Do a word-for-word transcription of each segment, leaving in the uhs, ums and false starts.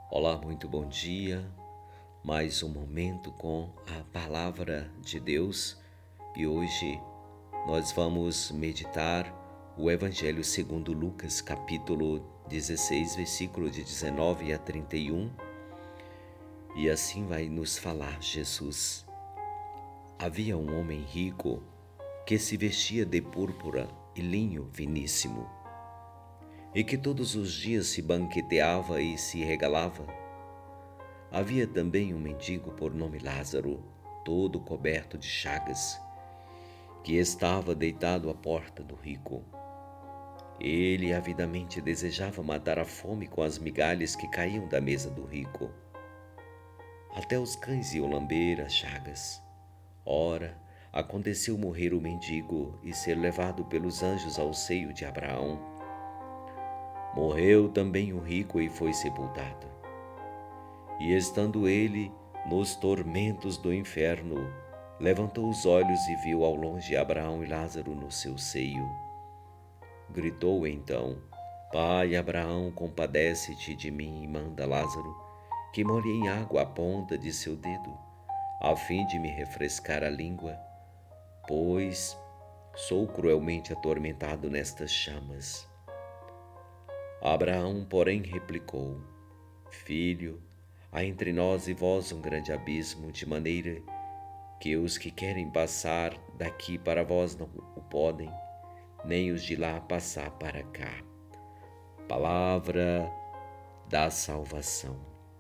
Olá, muito bom dia. Mais um momento com a palavra de Deus e hoje nós vamos meditar o Evangelho segundo Lucas, capítulo dezesseis, versículo de dezenove a trinta e um. E assim vai nos falar Jesus. Havia um homem rico que se vestia de púrpura e linho finíssimo e que todos os dias se banqueteava e se regalava. Havia também um mendigo por nome Lázaro, todo coberto de chagas, que estava deitado à porta do rico. Ele avidamente desejava matar a fome com as migalhas que caíam da mesa do rico. Até os cães iam lamber as chagas. Ora, aconteceu morrer o mendigo e ser levado pelos anjos ao seio de Abraão. Morreu também o rico e foi sepultado. E estando ele nos tormentos do inferno, levantou os olhos e viu ao longe Abraão e Lázaro no seu seio. Gritou então: Pai Abraão, compadece-te de mim e manda Lázaro que molhe em água a ponta de seu dedo, a fim de me refrescar a língua, pois sou cruelmente atormentado nestas chamas. Abraão, porém, replicou: Filho, há entre nós e vós um grande abismo, de maneira que os que querem passar daqui para vós não o podem, nem os de lá passar para cá. Palavra da salvação.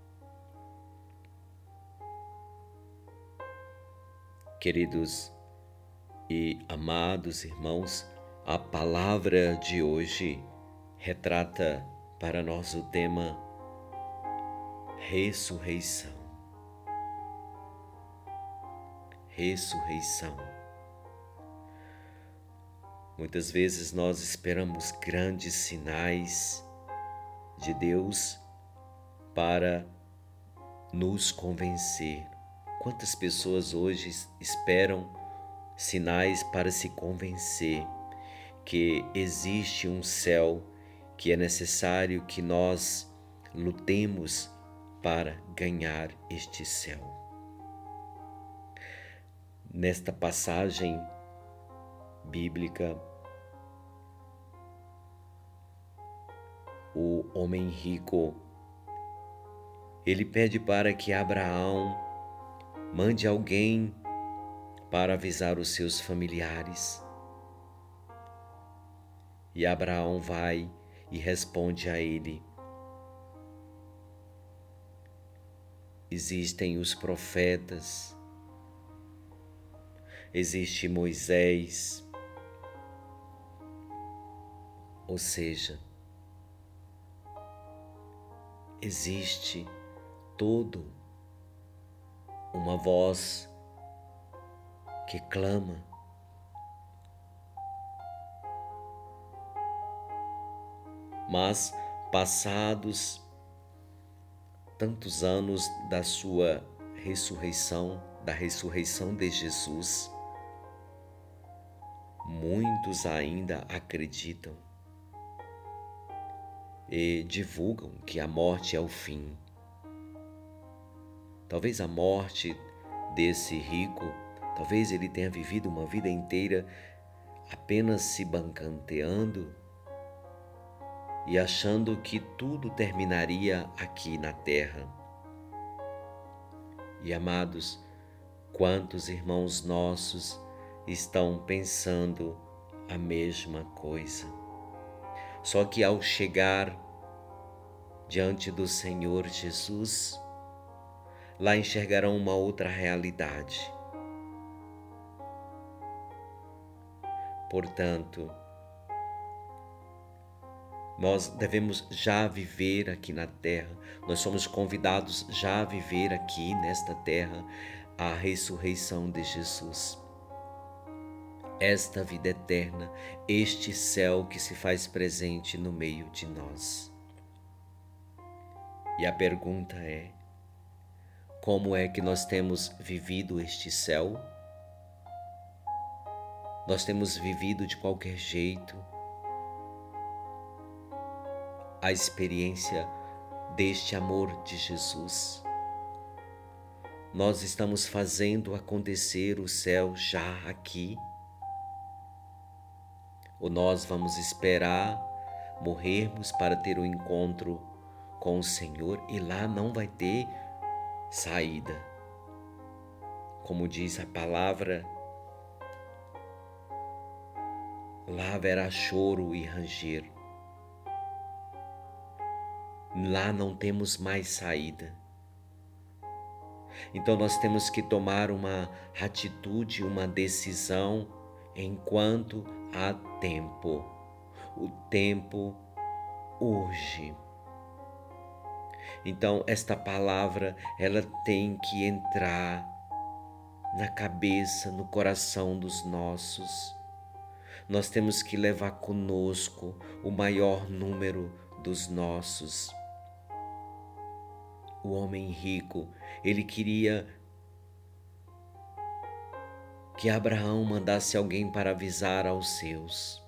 Queridos e amados irmãos, a palavra de hoje retrata para nós o tema ressurreição. Ressurreição. Muitas vezes nós esperamos grandes sinais de Deus para nos convencer. Quantas pessoas hoje esperam sinais para se convencer que existe um céu, que é necessário que nós lutemos para ganhar este céu. Nesta passagem bíblica, o homem rico, ele pede para que Abraão mande alguém para avisar os seus familiares. E Abraão vai e responde a ele: existem os profetas, existe Moisés, ou seja, existe todo uma voz que clama. Mas passados tantos anos da sua ressurreição, da ressurreição de Jesus, muitos ainda acreditam e divulgam que a morte é o fim. Talvez a morte desse rico, talvez ele tenha vivido uma vida inteira apenas se banqueteando e achando que tudo terminaria aqui na terra. E amados, quantos irmãos nossos estão pensando a mesma coisa? Só que ao chegar diante do Senhor Jesus, lá enxergarão uma outra realidade. Portanto, nós devemos já viver aqui na terra, nós somos convidados já a viver aqui nesta terra a ressurreição de Jesus. Esta vida eterna, este céu que se faz presente no meio de nós. E a pergunta é: como é que nós temos vivido este céu? Nós temos vivido de qualquer jeito, a experiência deste amor de Jesus. Nós estamos fazendo acontecer o céu já aqui? Ou nós vamos esperar morrermos para ter o um encontro com o Senhor e lá não vai ter saída? Como diz a palavra, lá haverá choro e ranger. Lá não temos mais saída. Então nós temos que tomar uma atitude, uma decisão enquanto há tempo. O tempo urge. Então esta palavra, ela tem que entrar na cabeça, no coração dos nossos. Nós temos que levar conosco o maior número dos nossos. O homem rico, ele queria que Abraão mandasse alguém para avisar aos seus.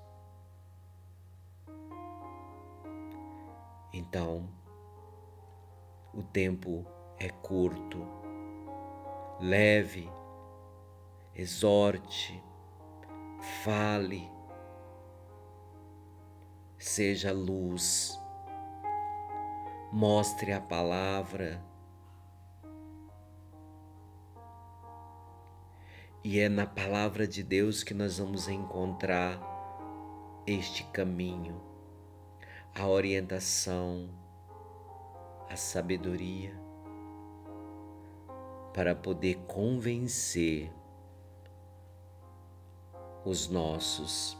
Então, o tempo é curto. Leve, exorte, fale, seja luz. Mostre a palavra. E é na palavra de Deus que nós vamos encontrar este caminho, a orientação, a sabedoria, para poder convencer os nossos.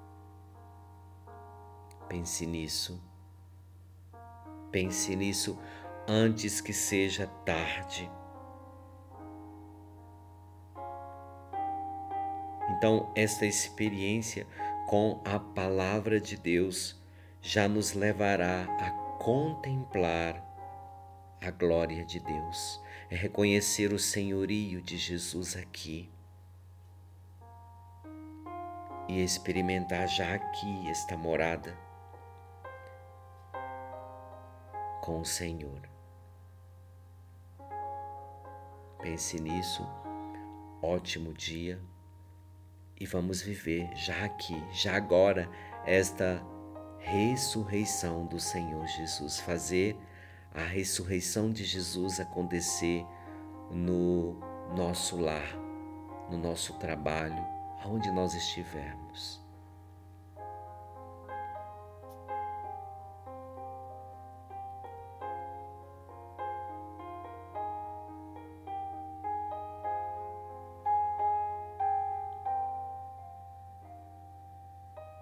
Pense nisso. Pense nisso antes que seja tarde. Então, esta experiência com a palavra de Deus já nos levará a contemplar a glória de Deus, é reconhecer o senhorio de Jesus aqui e experimentar já aqui esta morada com o Senhor. Pense nisso, ótimo dia, e vamos viver já aqui, já agora, esta ressurreição do Senhor Jesus, fazer a ressurreição de Jesus acontecer no nosso lar, no nosso trabalho, aonde nós estivermos.